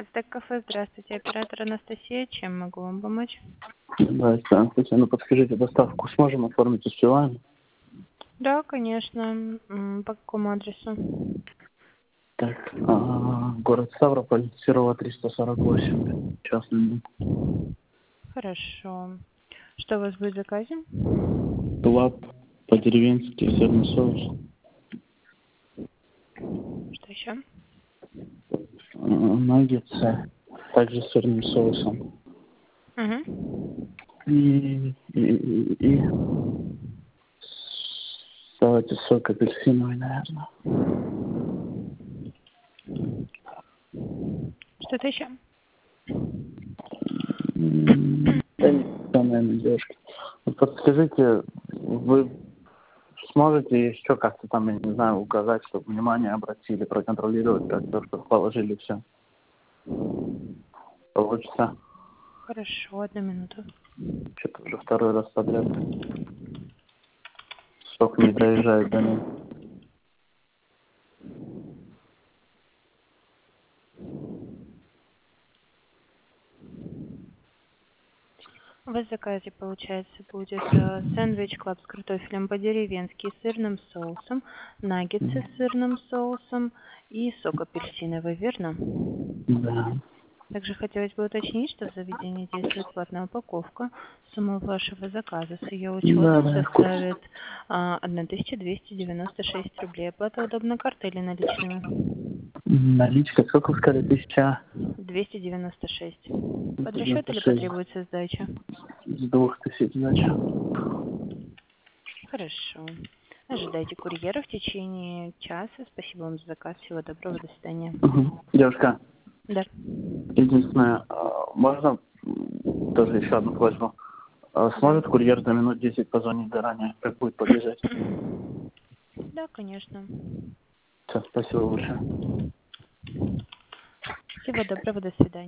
Стэк кафе, здравствуйте. Оператор Анастасия, чем могу вам помочь? Да, здравствуйте. Ну, подскажите, доставку сможем оформить, успеваем? Да, конечно. По какому адресу? Так, город Ставрополь, Серова, 348, частный дом. Хорошо. Что у вас будет в заказе? Лап по-деревенски, сырный соус. Что еще? Наггетсы, также с сырным соусом. Угу. И давайте сок апельсиновый, наверное. Что-то еще? Да не, наверное, девушка. Вот подскажите, вы сможете еще как-то там, я не знаю, указать, чтобы внимание обратили, проконтролировать как-то, чтобы положили все? Получится? Хорошо, 1 минуту. Что-то уже второй раз подряд. Сок не доезжает до них. У вас в заказе, получается, будет сэндвич клаб с картофелем по-деревенски с сырным соусом, наггетсы с сырным соусом и сок апельсиновый, верно? Да. Также хотелось бы уточнить, что в заведении действует платная упаковка. Сумма вашего заказа с ее Да, учетом да, я в курсе. составит 1296 рублей. Оплата удобна картой или наличными? Наличка, сколько вы сказали, 296. Под расчет или 1096 потребуется сдача? с 2000, значит. Хорошо. Ожидайте курьера в течение часа. Спасибо вам за заказ. Всего доброго. До свидания. Девушка, Да. единственное, можно тоже еще одну просьбу? Да. Сможет курьер за минут 10 позвонить заранее, как будет подъезжать? Да, конечно. Все, спасибо большое. Всего доброго. До свидания.